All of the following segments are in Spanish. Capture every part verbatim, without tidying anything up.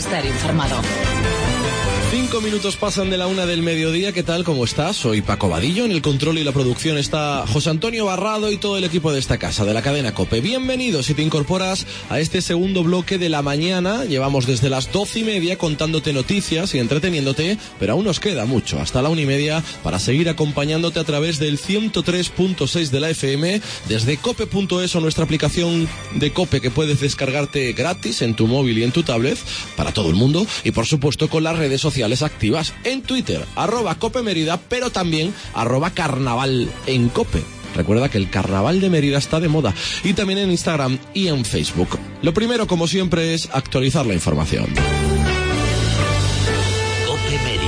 Estar informado. Cinco minutos pasan de la una del mediodía. ¿Qué tal? ¿Cómo estás? Soy Paco Vadillo. En el control y la producción está José Antonio Barrado y todo el equipo de esta casa, de la cadena COPE. Bienvenido si te incorporas a este segundo bloque de la mañana. Llevamos desde las doce y media contándote noticias y entreteniéndote, pero aún nos queda mucho, hasta la una y media, para seguir acompañándote a través del ciento tres punto seis de la F M, desde cope punto es o nuestra aplicación de COPE que puedes descargarte gratis en tu móvil y en tu tablet, para todo el mundo, y por supuesto con las redes sociales activas en Twitter, arroba Cope Mérida, pero también arroba Carnaval en Cope. Recuerda que el Carnaval de Mérida está de moda. Y también en Instagram y en Facebook. Lo primero, como siempre, es actualizar la información. Cope Mérida.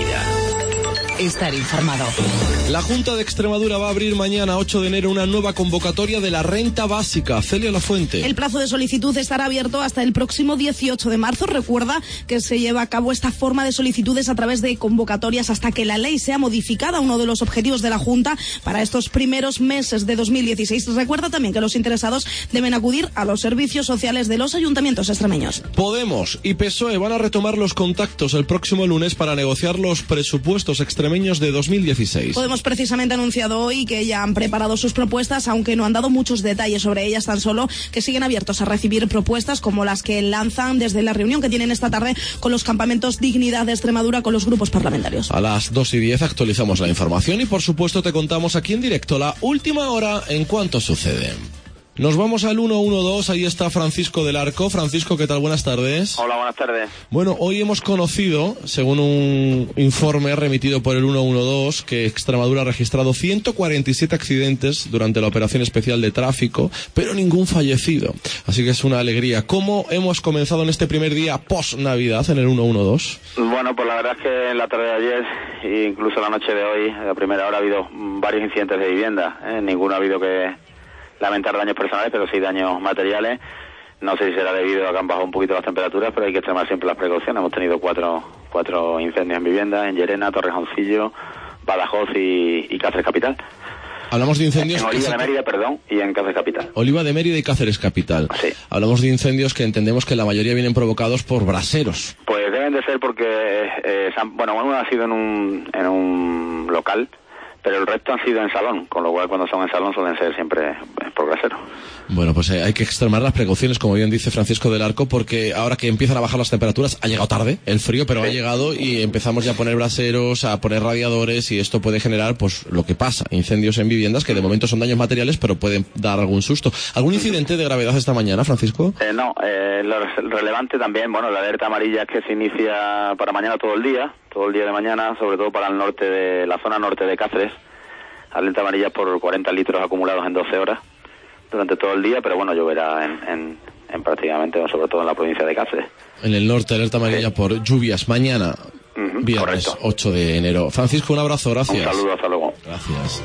Estar informado. La Junta de Extremadura va a abrir mañana, ocho de enero, una nueva convocatoria de la renta básica. Celia Lafuente. El plazo de solicitud estará abierto hasta el próximo dieciocho de marzo. Recuerda que se lleva a cabo esta forma de solicitudes a través de convocatorias hasta que la ley sea modificada, uno de los objetivos de la Junta para estos primeros meses de dos mil dieciséis. Recuerda también que los interesados deben acudir a los servicios sociales de los ayuntamientos extremeños. Podemos y P S O E van a retomar los contactos el próximo lunes para negociar los presupuestos extremeños de dos mil dieciséis. Podemos precisamente ha anunciado hoy que ya han preparado sus propuestas, aunque no han dado muchos detalles sobre ellas, tan solo que siguen abiertos a recibir propuestas como las que lanzan desde la reunión que tienen esta tarde con los campamentos Dignidad de Extremadura con los grupos parlamentarios. A las dos y diez actualizamos la información y por supuesto te contamos aquí en directo la última hora en cuanto sucede. Nos vamos al ciento doce, ahí está Francisco del Arco. Francisco, ¿qué tal? Buenas tardes. Hola, buenas tardes. Bueno, hoy hemos conocido, según un informe remitido por el ciento doce, que Extremadura ha registrado ciento cuarenta y siete accidentes durante la operación especial de tráfico, pero ningún fallecido. Así que es una alegría. ¿Cómo hemos comenzado en este primer día post-Navidad en el ciento doce? Bueno, pues la verdad es que en la tarde de ayer e incluso la noche de hoy, a primera hora, ha habido varios incidentes de vivienda. ¿eh? Ninguno ha habido que lamentar daños personales, pero sí daños materiales. No sé si será debido a que han bajado un poquito las temperaturas, pero hay que extremar siempre las precauciones. Hemos tenido cuatro cuatro incendios en viviendas, en Llerena, Torrejoncillo, Badajoz y, y Cáceres Capital. Hablamos de incendios... En Oliva de Mérida, perdón, y en Cáceres Capital. Oliva de Mérida y Cáceres Capital. Sí. Hablamos de incendios que entendemos que la mayoría vienen provocados por braseros. Pues deben de ser porque, eh, han, bueno, uno ha sido en un, en un local, pero el resto han sido en salón, con lo cual cuando son en salón suelen ser siempre por brasero. Bueno, pues eh, hay que extremar las precauciones, como bien dice Francisco del Arco, porque ahora que empiezan a bajar las temperaturas, ha llegado tarde el frío, pero sí, ha llegado y empezamos ya a poner braseros, a poner radiadores, y esto puede generar, pues, lo que pasa, incendios en viviendas, que de momento son daños materiales, pero pueden dar algún susto. ¿Algún incidente de gravedad esta mañana, Francisco? Eh, no, eh, lo relevante también, bueno, la alerta amarilla es que se inicia para mañana todo el día, todo el día de mañana, sobre todo para el norte de la zona norte de Cáceres. Alerta amarilla por cuarenta litros acumulados en doce horas durante todo el día, pero bueno, lloverá en, en, en prácticamente, sobre todo en la provincia de Cáceres. En el norte, alerta amarilla sí, por lluvias mañana, uh-huh, viernes correcto. ocho de enero. Francisco, un abrazo, gracias. Un saludo, hasta luego. Gracias.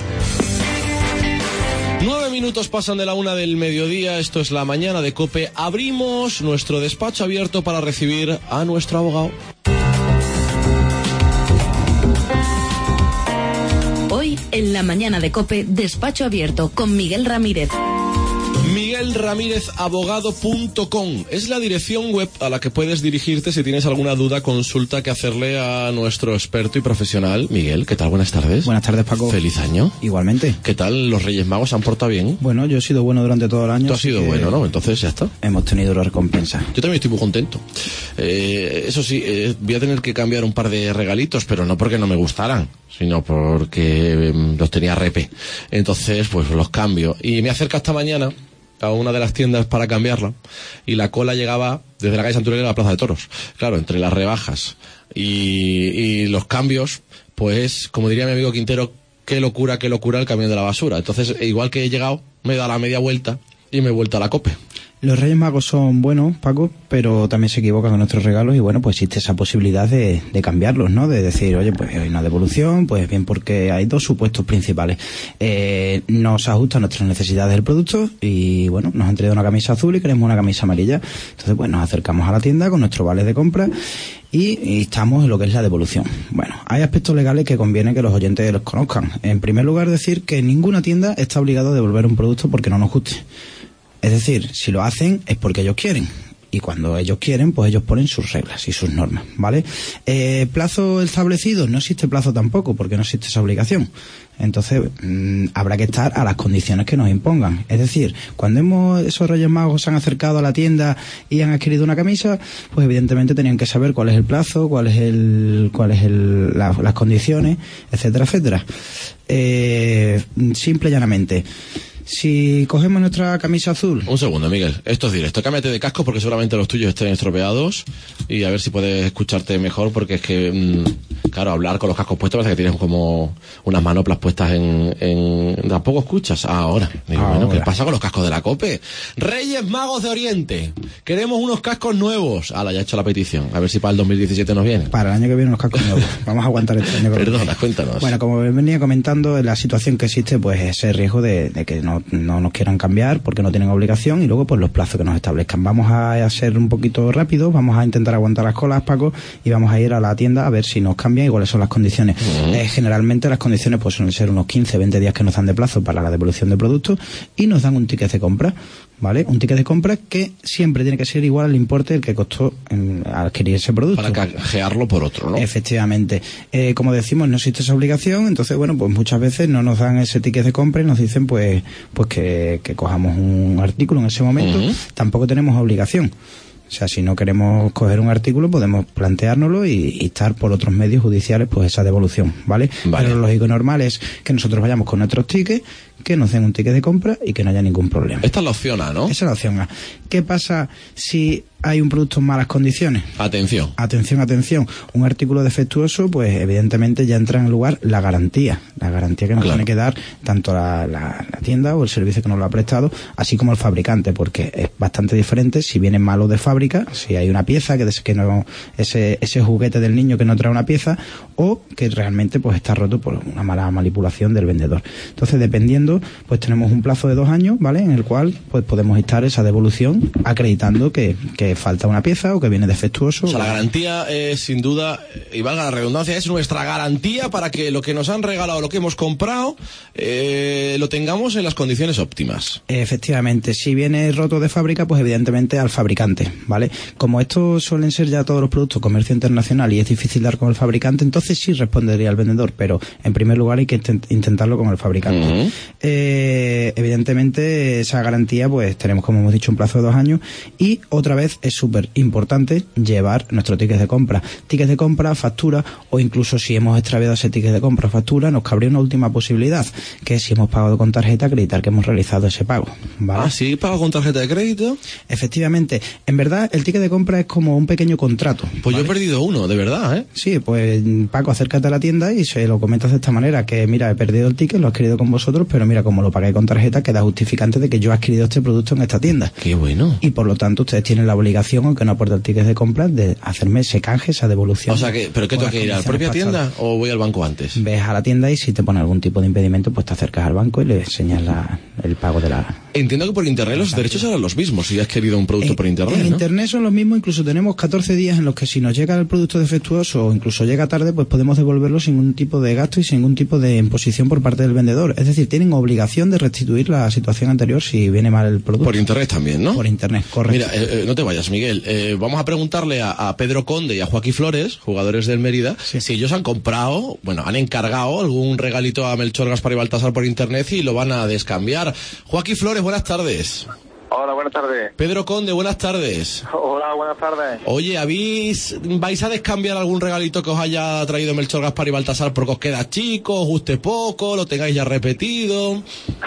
Nueve minutos pasan de la una del mediodía, esto es la mañana de COPE. Abrimos nuestro despacho abierto para recibir a nuestro abogado. Hoy, en la mañana de COPE, despacho abierto con Miguel Ramírez. Miguel Ramírez Abogado punto com es la dirección web a la que puedes dirigirte si tienes alguna duda, consulta que hacerle a nuestro experto y profesional. Miguel, ¿qué tal? Buenas tardes. Buenas tardes, Paco. Feliz año. Igualmente. ¿Qué tal? ¿Los Reyes Magos se han portado bien? Bueno, yo he sido bueno durante todo el año. Tú has sido bueno, ¿no? Entonces ya está. Hemos tenido la recompensa. Yo también estoy muy contento. Eh, eso sí, eh, voy a tener que cambiar un par de regalitos, pero no porque no me gustaran, sino porque eh, los tenía repe. Entonces, pues los cambio. Y me acerca esta mañana a una de las tiendas para cambiarla y la cola llegaba desde la calle Santurel a la Plaza de Toros. Claro, entre las rebajas y, y los cambios, pues, como diría mi amigo Quintero, qué locura, qué locura el camión de la basura. Entonces, igual que he llegado, me he dado la media vuelta y me he vuelto a la COPE. Los Reyes Magos son buenos, Paco, pero también se equivocan con nuestros regalos y bueno, pues existe esa posibilidad de, de cambiarlos, ¿no? De decir, oye, pues hay una devolución, pues bien, porque hay dos supuestos principales. Eh, nos ajusta a nuestras necesidades del producto y bueno, nos han traído una camisa azul y queremos una camisa amarilla. Entonces, pues nos acercamos a la tienda con nuestro vale de compra y, y estamos en lo que es la devolución. Bueno, hay aspectos legales que conviene que los oyentes los conozcan. En primer lugar, decir que ninguna tienda está obligada a devolver un producto porque no nos guste. Es decir, si lo hacen es porque ellos quieren. y cuando ellos quieren, pues ellos ponen sus reglas y sus normas, ¿vale? Eh, ¿Plazo establecido? No existe plazo tampoco, porque no existe esa obligación. Entonces, mmm, habrá que estar a las condiciones que nos impongan. Es decir, cuando hemos, esos Reyes Magos se han acercado a la tienda y han adquirido una camisa, pues evidentemente tenían que saber cuál es el plazo, cuál es el, cuál es el, la, las condiciones, etcétera, etcétera. Eh, simple y llanamente. Si cogemos nuestra camisa azul... Un segundo, Miguel. Esto es directo. Cámbiate de casco porque seguramente los tuyos estén estropeados y a ver si puedes escucharte mejor porque es que, mmm, claro, hablar con los cascos puestos parece que tienes como unas manoplas puestas en... en... ¿Tampoco escuchas? Ah, ahora. Digo, ahora. Bueno, ¿qué pasa con los cascos de la COPE? Reyes Magos de Oriente. Queremos unos cascos nuevos. Ala, ya he hecho la petición. A ver si para el dos mil diecisiete nos viene. Para el año que viene unos cascos nuevos. Vamos a aguantar este año. Perdona, cuéntanos. Bueno, como venía comentando, la situación que existe, pues ese riesgo de, de que no, no nos quieran cambiar porque no tienen obligación y luego pues los plazos que nos establezcan. Vamos a ser un poquito rápidos, vamos a intentar aguantar las colas, Paco, y vamos a ir a la tienda a ver si nos cambian y cuáles son las condiciones. Uh-huh. Eh, generalmente las condiciones pues suelen ser unos quince, veinte días que nos dan de plazo para la devolución de productos y nos dan un ticket de compra, ¿vale? Un ticket de compra que siempre tiene que ser igual al importe del que costó en adquirir ese producto. Para canjearlo por otro, ¿no? Efectivamente. Eh, como decimos, no existe esa obligación, entonces, bueno, pues muchas veces no nos dan ese ticket de compra y nos dicen, pues, pues que, que cojamos un artículo en ese momento. Uh-huh. Tampoco tenemos obligación. O sea, si no queremos coger un artículo, podemos planteárnoslo y, y estar por otros medios judiciales, pues esa devolución, ¿vale? Vale. Pero lo lógico y normal es que nosotros vayamos con nuestros tickets, que nos den un ticket de compra y que no haya ningún problema. Esta es la opción A, ¿no? Esa es la opción A. ¿Qué pasa si hay un producto en malas condiciones? Atención. Atención, atención. Un artículo defectuoso, pues evidentemente ya entra en lugar la garantía. La garantía que nos claro. tiene que dar tanto la, la, la tienda o el servicio que nos lo ha prestado, así como el fabricante, porque es bastante diferente si viene malo de fábrica, si hay una pieza, que, que no ese, ese juguete del niño que no trae una pieza, o que realmente pues está roto por una mala manipulación del vendedor. Entonces, dependiendo, pues tenemos un plazo de dos años, ¿vale? En el cual pues podemos instar esa devolución acreditando que, que falta una pieza o que viene defectuoso. O sea, la garantía es sin duda, y valga la redundancia, es nuestra garantía para que lo que nos han regalado, lo que hemos comprado, eh, lo tengamos en las condiciones óptimas. Efectivamente, si viene roto de fábrica, pues evidentemente al fabricante, ¿vale? Como estos suelen ser ya todos los productos comercio internacional y es difícil dar con el fabricante, entonces sí respondería al vendedor, pero en primer lugar hay que intent- intentarlo con el fabricante. Uh-huh. Eh, evidentemente esa garantía pues tenemos, como hemos dicho, un plazo de dos años y otra vez es súper importante llevar nuestro ticket de compra ticket de compra, factura o incluso si hemos extraviado ese ticket de compra o factura nos cabría una última posibilidad que es si hemos pagado con tarjeta acreditar que hemos realizado ese pago, ¿vale? Ah, ¿sí? ¿Pago con tarjeta de crédito? Efectivamente, en verdad el ticket de compra es como un pequeño contrato. Pues ¿vale? Yo he perdido uno, de verdad, ¿eh? Sí, pues Paco, acércate a la tienda y se lo comentas de esta manera, que mira, he perdido el ticket, lo he adquirido con vosotros, pero mira, como lo pagué con tarjeta, queda justificante de que yo he adquirido este producto en esta tienda. Qué bueno. Y por lo tanto, ustedes tienen la obligación, aunque no aporte el ticket de compra, de hacerme ese canje, esa devolución. O sea que, ¿pero qué tengo que ir a la propia tienda o voy al banco antes? Ves a la tienda y si te pone algún tipo de impedimento, pues te acercas al banco y le enseñas la, el pago de la... Entiendo que por internet los derechos eran los mismos, si has querido un producto en, por internet, En ¿no? internet son los mismos, incluso tenemos catorce días en los que si nos llega el producto defectuoso o incluso llega tarde, pues podemos devolverlo sin ningún tipo de gasto y sin ningún tipo de imposición por parte del vendedor. Es decir, tienen obligación de restituir la situación anterior si viene mal el producto. Por internet también, ¿no? Por internet, correcto. Mira, eh, eh, no te vayas, Miguel. Eh, vamos a preguntarle a, a Pedro Conde y a Joaquín Flores, jugadores del Mérida, sí. si ellos han comprado, bueno, han encargado algún regalito a Melchor, Gaspar y Baltasar por internet y lo van a descambiar. Joaquín Flores, buenas tardes. Hola, buenas tardes. Pedro Conde, buenas tardes. Hola, buenas tardes. Oye, ¿habéis, vais a descambiar algún regalito que os haya traído Melchor, Gaspar y Baltasar porque os queda chico, os guste poco, lo tengáis ya repetido?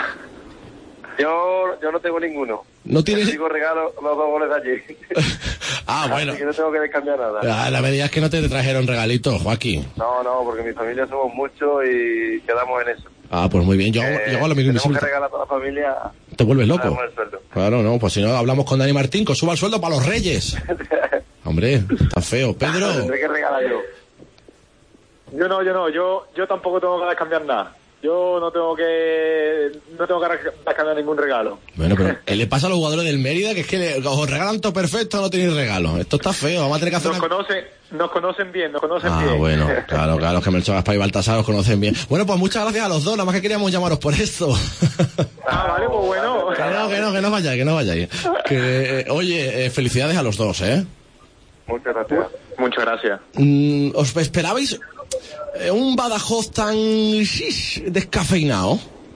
Yo, yo no tengo ninguno. ¿No tienes? Yo digo regalo los dos goles de allí. Ah, bueno. Así que no tengo que descambiar nada. Ah, la verdad es que no te trajeron regalitos, Joaquín. No, no, porque mi familia somos muchos y quedamos en eso. Ah, pues muy bien. Yo, eh, yo hago lo mismo. Tenemos que regalar a toda la familia. ¿Te vuelves loco? El sueldo. Claro, no, pues si no hablamos con Dani Martín, que os suba el sueldo para los Reyes. Hombre, está feo. Pedro. Tendré que regalar yo. Yo no, yo no, yo, yo tampoco tengo que descambiar nada. Yo no tengo que no tengo que descargar ningún regalo. Bueno, pero ¿qué le pasa a los jugadores del Mérida? Que es que le, os regalan todo perfecto, no tenéis regalo. Esto está feo, vamos a tener que hacer Nos una... conocen, nos conocen bien, nos conocen ah, bien. Ah, bueno, claro, claro, que Melchor, Gaspar y Baltasar os conocen bien. Bueno, pues muchas gracias a los dos, nada más que queríamos llamaros por esto. Ah, vale, pues bueno. Que no, que no, que no os vayáis. vayáis, que no vayáis. Que, eh, oye, eh, felicidades a los dos, ¿eh? Muchas gracias. Muchas gracias. Mm, ¿Os esperabais eh, un Badajoz tan shish, descafeinado?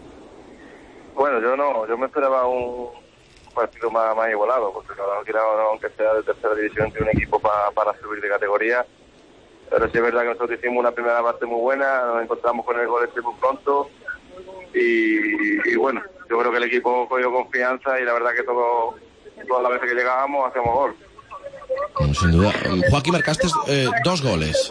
Bueno, yo no, yo me esperaba un partido más, más igualado, porque cada uno, aunque sea de tercera división, tiene un equipo pa, para subir de categoría. Pero sí es verdad que nosotros hicimos una primera parte muy buena, nos encontramos con el gol este muy pronto y, y bueno, yo creo que el equipo cogió confianza y la verdad que todo, todas las veces que llegábamos hacemos gol. Bueno, sin duda. Joaquín, marcaste eh, dos goles.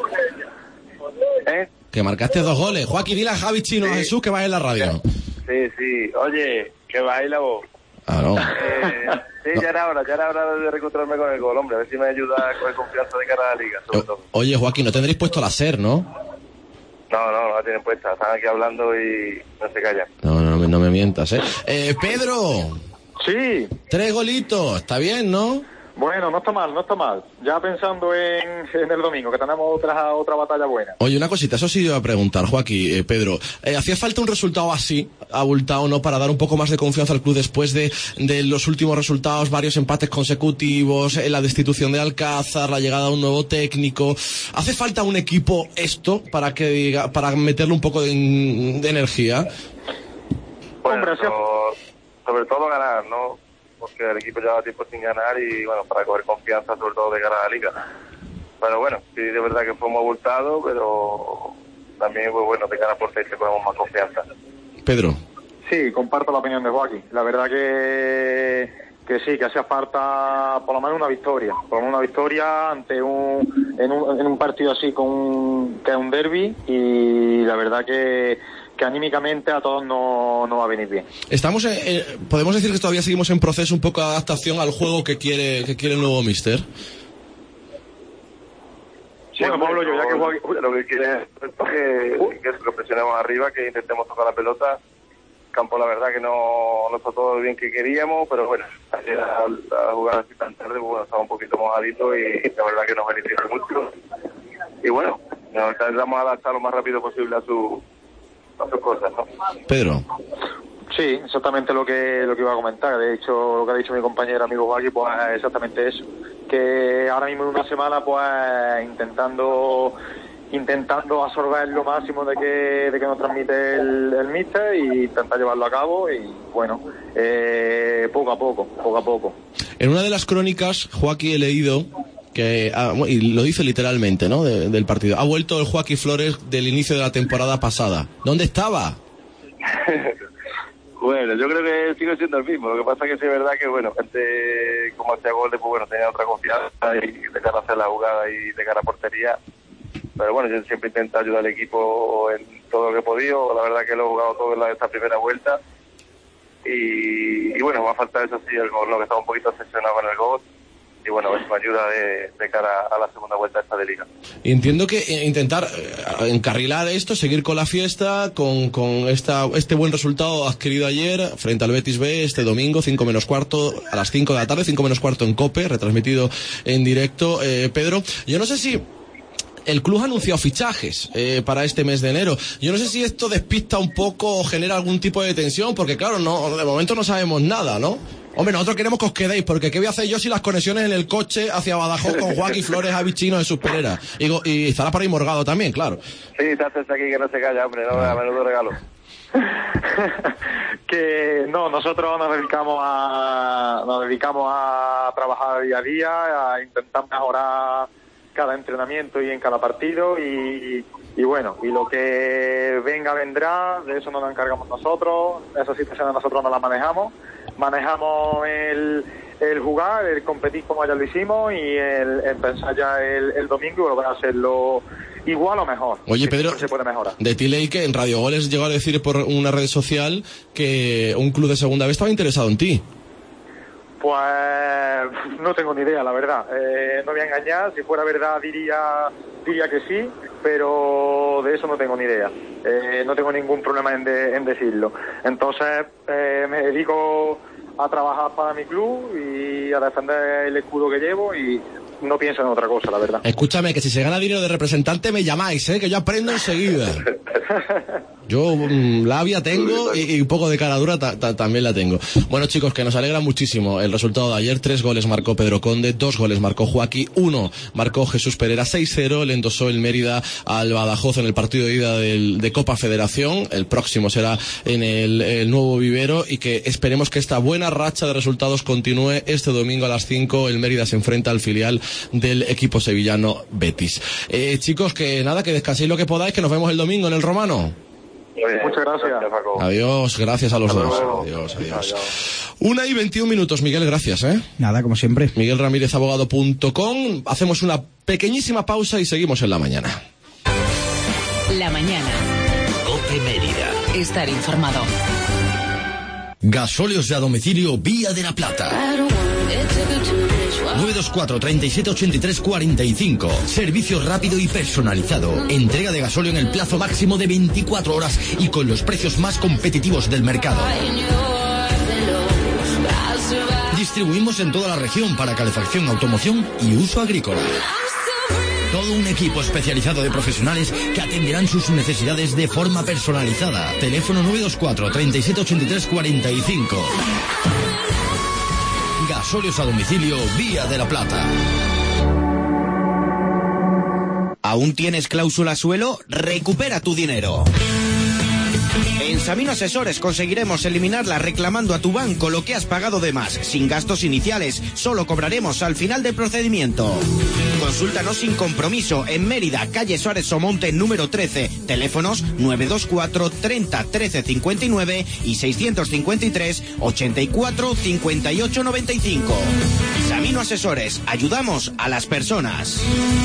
¿Eh? Que marcaste dos goles. Joaquín, dile a Javi Chino, sí. a Jesús que vaya en la radio. Sí, sí. Oye, que baila vos. Ah, no. Eh, sí, no. ya era hora, ya era hora de reencontrarme con el gol, hombre. A ver si me ayuda a coger confianza de cara a la liga, sobre todo. Oye, Joaquín, no tendréis puesto la SER, ¿no? No, no, no la tienen puesta. Están aquí hablando y no se callan. No, no, no, no me mientas, ¿eh? Eh, Pedro. Sí. Tres golitos, está bien, ¿no? Bueno, no está mal, no está mal. Ya pensando en, en el domingo, que tenemos otra otra batalla buena. Oye, una cosita, eso sí iba a preguntar, Joaquín, eh, Pedro. Eh, ¿Hacía falta un resultado así, abultado, no, para dar un poco más de confianza al club después de, de los últimos resultados, varios empates consecutivos, eh, la destitución de Alcázar, la llegada de un nuevo técnico? ¿Hace falta un equipo esto para que diga, para meterle un poco de, de energía? Bueno, Hombre, so, sobre todo ganar, ¿no? Porque el equipo lleva tiempo sin ganar y bueno, para coger confianza sobre todo de cara a la liga. Pero bueno, sí, de verdad que fuimos abultados, pero también pues bueno, de cara a portería cogemos más confianza. Pedro. Sí, comparto la opinión de Joaquín. La verdad que que sí, que hacía falta por lo menos una victoria, por lo menos una victoria ante un en un, en un partido así con un, que es un derbi, y la verdad que que anímicamente a todos no, no va a venir bien. Estamos en, eh, podemos decir que todavía seguimos en proceso un poco de adaptación al juego que quiere que quiere el nuevo míster. Sí, bueno, Pablo, yo ya que Joaquín, lo que quiere es que, que lo presionemos arriba, que intentemos tocar la pelota. Campo, la verdad que no, no fue todo lo bien que queríamos, pero bueno, ayer a, a jugar así tan tarde, bueno, estaba un poquito mojadito y la verdad que nos benefició mucho. Y bueno, nos intentamos adaptar lo más rápido posible a su a sus cosas, ¿no? Pedro. Sí, exactamente lo que lo que iba a comentar. De hecho, lo que ha dicho mi compañero amigo Joaquín, pues es exactamente eso. Que ahora mismo en una semana, pues intentando intentando absorber lo máximo de que de que nos transmite el, el míster y intentar llevarlo a cabo y bueno, eh, poco a poco, poco a poco. En una de las crónicas, Joaquín, he leído que, ah, y lo dice literalmente, ¿no?, de, del partido: ha vuelto el Joaquín Flores del inicio de la temporada pasada. ¿Dónde estaba? Bueno, yo creo que sigo siendo el mismo. Lo que pasa es que sí es verdad que, bueno, gente como hacía goles, pues bueno, tenía otra confianza y de cara a hacer la jugada y de cara a portería. Pero bueno, yo siempre intento ayudar al equipo en todo lo que he podido. La verdad que lo he jugado todo en la, esta primera vuelta. Y, y bueno, me ha faltado eso sí el gol, ¿no?, que estaba un poquito obsesionado con el gol. Y bueno, eso me ayuda de, de cara a la segunda vuelta esta de liga. Entiendo que intentar eh, encarrilar esto, seguir con la fiesta, con, con esta, este buen resultado adquirido ayer frente al Betis B, este domingo, cinco menos cuarto, a las cinco de la tarde, cinco menos cuarto en COPE, retransmitido en directo. Eh, Pedro, yo no sé si el club ha anunciado fichajes eh, para este mes de enero. Yo no sé si esto despista un poco o genera algún tipo de tensión, porque claro, no, de momento no sabemos nada, ¿no? Hombre, nosotros queremos que os quedéis, porque ¿qué voy a hacer yo si las conexiones en el coche hacia Badajoz con Joaquín Flores, Javi Chino de sus Pereira? Y, y estará por ahí Morgado también, claro. Sí, te haces aquí que no se calla, hombre, no, a menudo regalo. Que no, nosotros nos dedicamos a nos dedicamos a trabajar día a día, a intentar mejorar cada entrenamiento y en cada partido y, y bueno, y lo que venga vendrá, de eso no nos encargamos nosotros, esas situaciones nosotros no las manejamos, manejamos el, el jugar, el competir como ya lo hicimos y el, el pensar ya el, el domingo y volver a hacerlo igual o mejor. Oye, Pedro, se puede mejorar. De ti leí que en Radio Goles llegó a decir por una red social que un club de segunda vez estaba interesado en ti. Pues no tengo ni idea, la verdad. Eh, no voy a engañar, si fuera verdad diría diría que sí, pero de eso no tengo ni idea. Eh, no tengo ningún problema en, de, en decirlo. Entonces eh, me dedico a trabajar para mi club y a defender el escudo que llevo y no pienso en otra cosa, la verdad. Escúchame, que si se gana dinero de representante me llamáis, ¿eh? Que yo aprendo enseguida. Yo mmm, labia tengo y, y un poco de cara dura ta, ta, también la tengo. Bueno, chicos, que nos alegra muchísimo el resultado de ayer. Tres goles marcó Pedro Conde, dos goles marcó Joaquín, uno marcó Jesús Pereira. Seis cero le endosó el Mérida al Badajoz en el partido de ida del, de Copa Federación. El próximo será en el, el Nuevo Vivero, y que esperemos que esta buena racha de resultados continúe. Este domingo a las cinco el Mérida se enfrenta al filial del equipo sevillano Betis. Eh, chicos, que nada, que descanséis lo que podáis, que nos vemos el domingo en el Romano. Muchas gracias. Adiós, gracias a los Hasta dos. luego. Adiós, adiós. Adiós. Una y veintiún minutos, Miguel, gracias, ¿eh? Nada, como siempre. Miguel Ramírez Abogado punto com. Hacemos una pequeñísima pausa y seguimos en la mañana. La mañana. COPE Mérida. Estar informado. Gasóleos de a domicilio Vía de la Plata. nueve dos cuatro, treinta y siete, ochenta y tres, cuarenta y cinco. Servicio rápido y personalizado. Entrega de gasóleo en el plazo máximo de veinticuatro horas y con los precios más competitivos del mercado. Distribuimos en toda la región para calefacción, automoción y uso agrícola. Todo un equipo especializado de profesionales que atenderán sus necesidades de forma personalizada. Teléfono nueve dos cuatro, treinta y siete, ochenta y tres, cuarenta y cinco. Gasóleos a domicilio Vía de la Plata. ¿Aún tienes cláusula suelo? Recupera tu dinero. En Samino Asesores conseguiremos eliminarla reclamando a tu banco lo que has pagado de más, sin gastos iniciales. Solo cobraremos al final del procedimiento. Consúltanos sin compromiso en Mérida, calle Suárez Somonte, número trece. Teléfonos nueve dos cuatro, treinta, trece, cincuenta y nueve y seiscientos cincuenta y tres, ochenta y cuatro, cincuenta y ocho, noventa y cinco. Samino Asesores, ayudamos a las personas.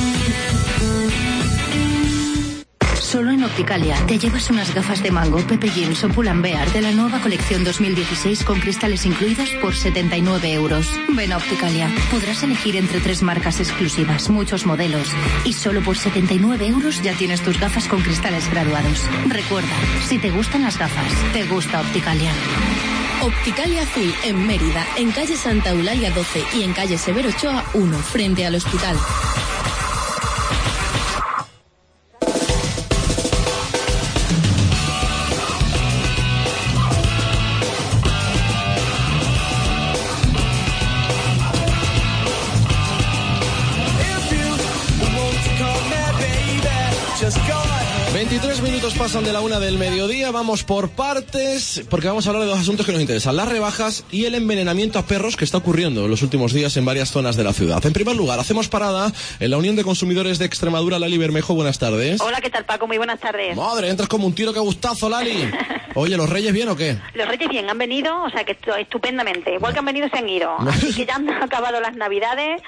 Solo en Opticalia te llevas unas gafas de mango, Pepe Jeans o Pull&Bear de la nueva colección dos mil dieciséis con cristales incluidos por setenta y nueve euros. Ven a Opticalia. Podrás elegir entre tres marcas exclusivas, muchos modelos. Y solo por setenta y nueve euros ya tienes tus gafas con cristales graduados. Recuerda, si te gustan las gafas, te gusta Opticalia. Opticalia Azul en Mérida, en calle Santa Eulalia doce y en calle Severo Ochoa uno, frente al hospital. veintitrés minutos pasan de la una del mediodía, vamos por partes, porque vamos a hablar de dos asuntos que nos interesan, las rebajas y el envenenamiento a perros que está ocurriendo en los últimos días en varias zonas de la ciudad. En primer lugar, hacemos parada en la Unión de Consumidores de Extremadura. Lali Bermejo, buenas tardes. Hola, ¿qué tal, Paco? Muy buenas tardes. Madre, entras como un tiro, qué gustazo, Lali. Oye, ¿los Reyes bien o qué? Los Reyes bien, han venido, o sea que estupendamente. Igual que han venido, se han ido. Así que ya han acabado las Navidades.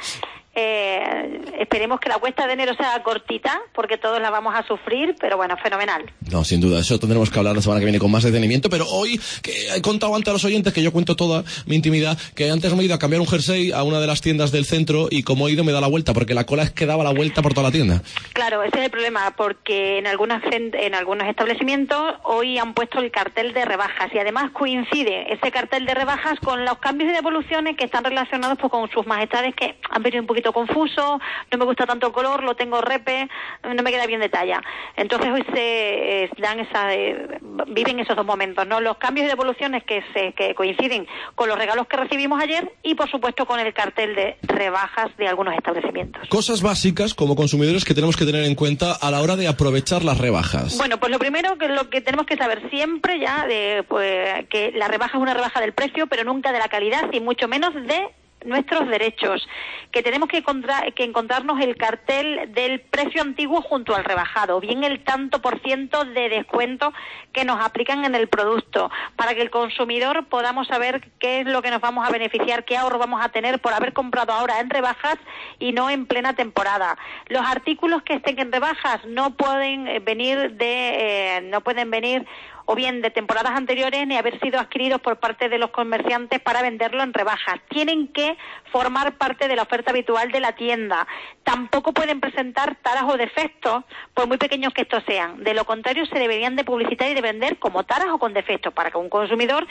Eh, esperemos que la cuesta de enero sea cortita, porque todos la vamos a sufrir, pero bueno, fenomenal. No, sin duda, eso tendremos que hablar la semana que viene con más detenimiento, pero hoy, que he contado antes a los oyentes, que yo cuento toda mi intimidad, que antes me he ido a cambiar un jersey a una de las tiendas del centro y como he ido me da la vuelta, porque la cola es que daba la vuelta por toda la tienda. Claro, ese es el problema, porque en, algunas, en algunos establecimientos hoy han puesto el cartel de rebajas y además coincide ese cartel de rebajas con los cambios y devoluciones que están relacionados pues, con sus majestades, que han venido un poquito confuso, no me gusta tanto el color, lo tengo repe, no me queda bien de talla. Entonces hoy se eh, dan esa, eh, viven esos dos momentos, ¿no? Los cambios y devoluciones que se que coinciden con los regalos que recibimos ayer y por supuesto con el cartel de rebajas de algunos establecimientos. Cosas básicas como consumidores que tenemos que tener en cuenta a la hora de aprovechar las rebajas. Bueno, pues lo primero que lo que tenemos que saber siempre ya de pues que la rebaja es una rebaja del precio, pero nunca de la calidad y mucho menos de nuestros derechos, que tenemos que, encontrar, que encontrarnos el cartel del precio antiguo junto al rebajado, bien el tanto por ciento de descuento que nos aplican en el producto, para que el consumidor podamos saber qué es lo que nos vamos a beneficiar, qué ahorro vamos a tener por haber comprado ahora en rebajas y no en plena temporada. Los artículos que estén en rebajas no pueden venir de, eh, no pueden venir o bien de temporadas anteriores ni haber sido adquiridos por parte de los comerciantes para venderlo en rebajas. Tienen que formar parte de la oferta habitual de la tienda. Tampoco pueden presentar taras o defectos, por muy pequeños que estos sean. De lo contrario, se deberían de publicitar y de vender como taras o con defectos, para que un consumidor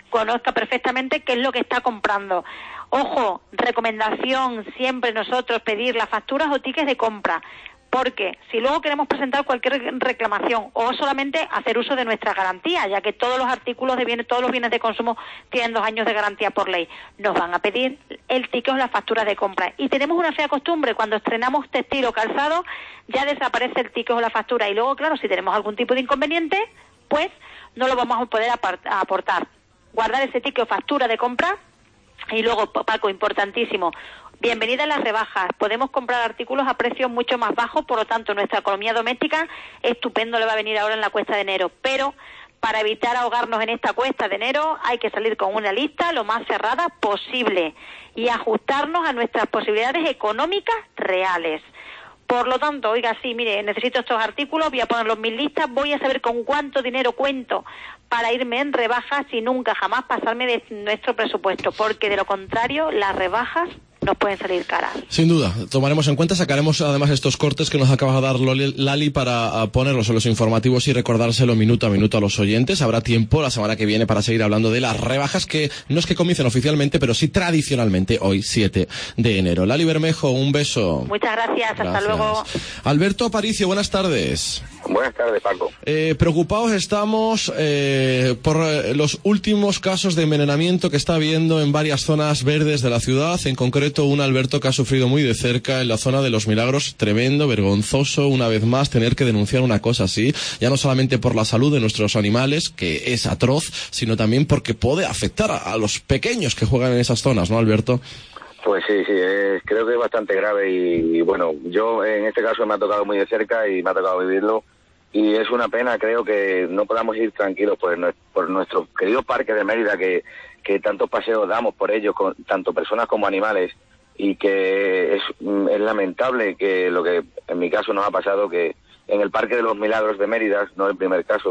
conozca perfectamente qué es lo que está comprando. Ojo, recomendación siempre nosotros pedir las facturas o tickets de compra, porque si luego queremos presentar cualquier reclamación o solamente hacer uso de nuestra garantía, ya que todos los artículos de bienes, todos los bienes de consumo tienen dos años de garantía por ley, nos van a pedir el ticket o la factura de compra. Y tenemos una fea costumbre, cuando estrenamos textil o calzado, ya desaparece el ticket o la factura. Y luego, claro, si tenemos algún tipo de inconveniente, pues no lo vamos a poder aportar. Guardar ese ticket o factura de compra. Y luego, Paco, importantísimo, bienvenida a las rebajas. Podemos comprar artículos a precios mucho más bajos, por lo tanto, nuestra economía doméstica estupendo le va a venir ahora en la cuesta de enero. Pero para evitar ahogarnos en esta cuesta de enero hay que salir con una lista lo más cerrada posible y ajustarnos a nuestras posibilidades económicas reales. Por lo tanto, oiga, sí, mire, necesito estos artículos, voy a ponerlos en mis listas, voy a saber con cuánto dinero cuento para irme en rebajas y nunca jamás pasarme de nuestro presupuesto, porque de lo contrario, las rebajas nos pueden salir caras. Sin duda, tomaremos en cuenta, sacaremos además estos cortes que nos acaba de dar Lali para ponerlos en los informativos y recordárselo minuto a minuto a los oyentes. Habrá tiempo la semana que viene para seguir hablando de las rebajas que no es que comiencen oficialmente, pero sí tradicionalmente hoy, siete de enero. Lali Bermejo, un beso. Muchas gracias, hasta gracias. luego. Alberto Aparicio, buenas tardes. Buenas tardes, Paco. Eh, preocupados estamos eh, por eh, los últimos casos de envenenamiento que está habiendo en varias zonas verdes de la ciudad, en concreto un Alberto que ha sufrido muy de cerca en la zona de Los Milagros. Tremendo, vergonzoso, una vez más, tener que denunciar una cosa así, ya no solamente por la salud de nuestros animales, que es atroz, sino también porque puede afectar a, a los pequeños que juegan en esas zonas, ¿no, Alberto? Pues sí, sí, es, creo que es bastante grave y, y bueno, yo en este caso me ha tocado muy de cerca y me ha tocado vivirlo y es una pena, creo que no podamos ir tranquilos por, el, por nuestro querido parque de Mérida, que, que tantos paseos damos por ellos, con tanto personas como animales, y que es, es lamentable que lo que en mi caso nos ha pasado, que en el Parque de los Milagros de Mérida, no es el primer caso,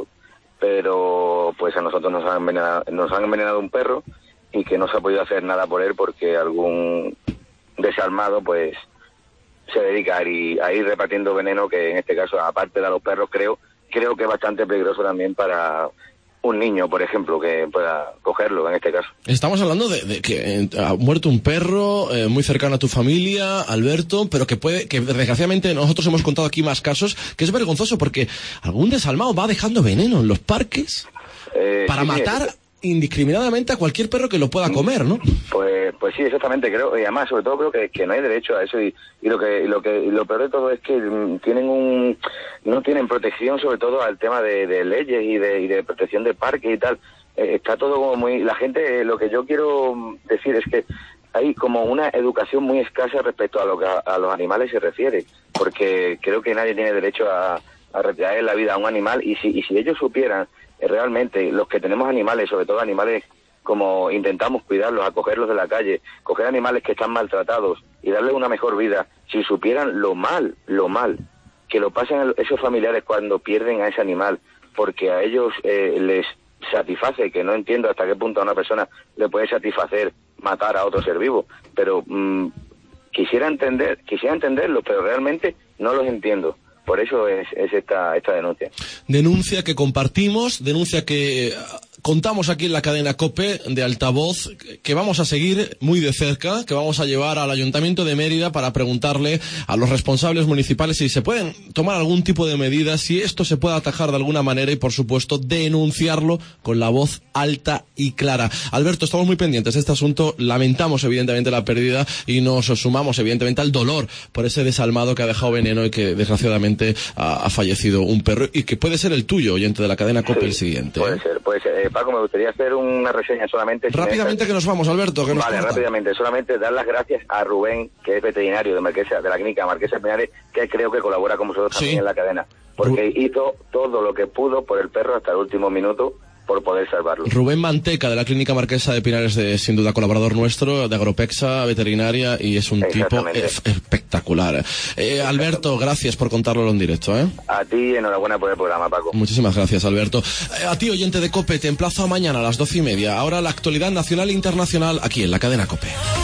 pero pues a nosotros nos han envenenado, nos han envenenado un perro y que no se ha podido hacer nada por él porque algún desalmado pues se dedica a ir, a ir repartiendo veneno, que en este caso, aparte de a los perros, creo creo que es bastante peligroso también para un niño, por ejemplo, que pueda cogerlo en este caso. Estamos hablando de, de que eh, ha muerto un perro eh, muy cercano a tu familia, Alberto, pero que puede, que desgraciadamente nosotros hemos contado aquí más casos, que es vergonzoso porque algún desalmado va dejando veneno en los parques eh, para sí, matar sí, indiscriminadamente a cualquier perro que lo pueda comer, ¿no? Pues pues sí, exactamente, creo, y además sobre todo creo que, que no hay derecho a eso y, y lo que y lo que y lo peor de todo es que mm, tienen un no tienen protección, sobre todo al tema de, de leyes y de, y de protección de parques y tal. Eh, está todo como muy, la gente, eh, lo que yo quiero decir es que hay como una educación muy escasa respecto a lo que a, a los animales se refiere, porque creo que nadie tiene derecho a, a retraer la vida a un animal, y si y si ellos supieran realmente, los que tenemos animales, sobre todo animales como intentamos cuidarlos, acogerlos de la calle, coger animales que están maltratados y darles una mejor vida, si supieran lo mal, lo mal que lo pasan esos familiares cuando pierden a ese animal, porque a ellos eh, les satisface, que no entiendo hasta qué punto a una persona le puede satisfacer matar a otro ser vivo, pero mmm, quisiera entender, quisiera entenderlo, pero realmente no los entiendo. Por eso es, es esta, esta denuncia. Denuncia que compartimos, denuncia que contamos aquí en la cadena COPE de altavoz, que vamos a seguir muy de cerca, que vamos a llevar al Ayuntamiento de Mérida para preguntarle a los responsables municipales si se pueden tomar algún tipo de medidas, si esto se puede atajar de alguna manera y, por supuesto, denunciarlo con la voz alta y clara. Alberto, estamos muy pendientes de este asunto, lamentamos evidentemente la pérdida y nos sumamos evidentemente al dolor por ese desalmado que ha dejado veneno y que desgraciadamente ha, ha fallecido un perro y que puede ser el tuyo, oyente de la cadena COPE, sí, el siguiente. Puede ¿eh? ser, puede ser. Eh, Paco, me gustaría hacer una reseña solamente. Rápidamente que nos vamos, Alberto. Que nos vale, corta. rápidamente. Solamente dar las gracias a Rubén, que es veterinario de Marquesa, de la clínica Marquesa Pinares, que creo que colabora con vosotros también sí. en la cadena, porque Ru hizo todo lo que pudo por el perro hasta el último minuto, por poder salvarlo. Rubén Manteca, de la Clínica Marquesa de Pinares, de, sin duda colaborador nuestro, de Agropexa, veterinaria, y es un tipo e espectacular. Eh, Alberto, gracias por contarlo en directo. ¿eh? A ti, enhorabuena por el programa, Paco. Muchísimas gracias, Alberto. Eh, a ti, oyente de COPE, te emplazo a mañana a las doce y media. Ahora la actualidad nacional e internacional aquí en la cadena COPE.